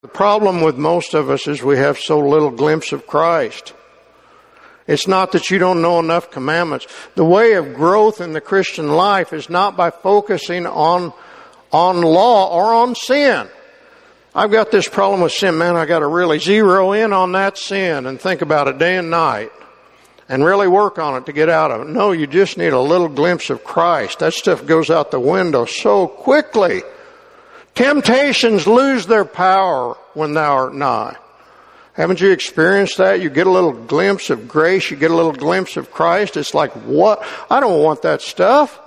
The problem with most of us is we have so little glimpse of Christ. It's not that you don't know enough commandments. The way of growth in the Christian life is not by focusing on law or on sin. I've got this problem with sin, man. I got to really zero in on that sin and think about it day and night and really work on it to get out of it. No, you just need a little glimpse of Christ. That stuff goes out the window so quickly. Temptations lose their power when thou art nigh. Haven't you experienced that? You get a little glimpse of grace, you get a little glimpse of Christ. It's like, what? I don't want that stuff.